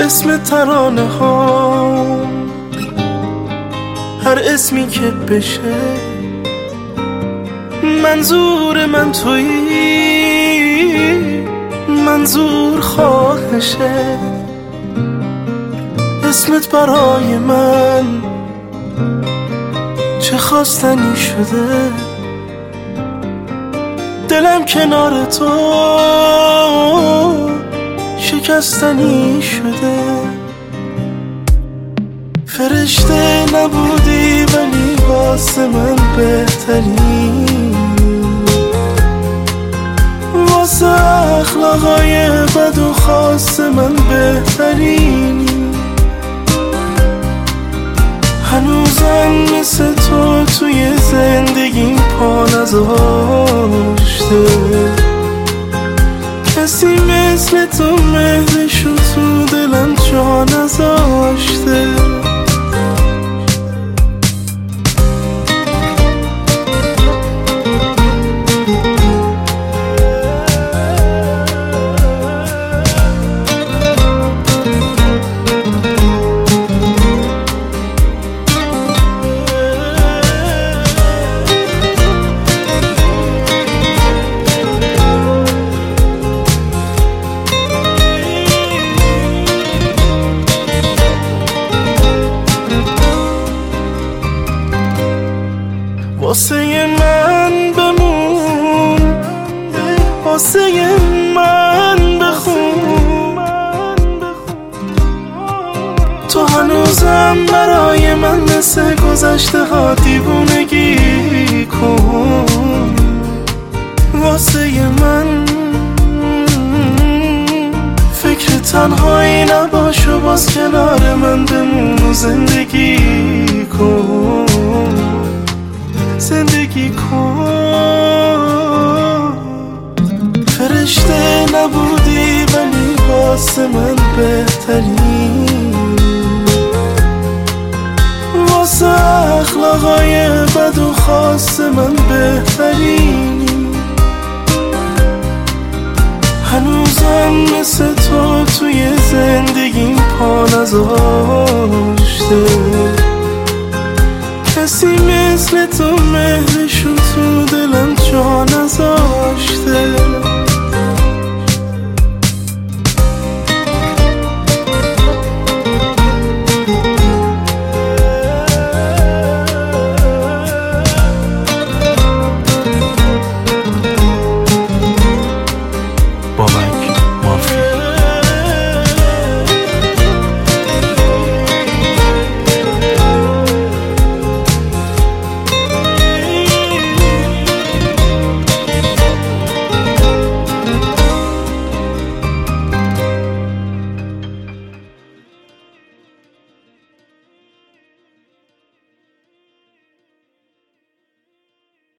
اسم ترانه ها، هر اسمی که بشه منظور من تویی، منظور خواهشه. اسمت برای من چه خواستنی شده، دلم کنار تو شکستنی شده. فرشته نبودی ولی واسه من بهتری، واسه اخلاقای بد و خاص من بهترینی. هنوزم مثل تو توی زندگیم پا نذاشته، کسی مثل تو مهرشو تو دلم جا نذاشته. واسه من بمون، واسه من بخون، تو هنوزم برای من مثل گذشته ها دیوونگی کن. واسه من فکر تنهایی نباش و باز کنار من بمون و زندگی کن، زندگی کن. فرشته نبودی ولی واسه من بهتری، واسه اخلاقای بد و خاص من بهترینی. هنوزم مثل تو توی زندگیم پا نذاشته، کسی مثل تو مهرشو تو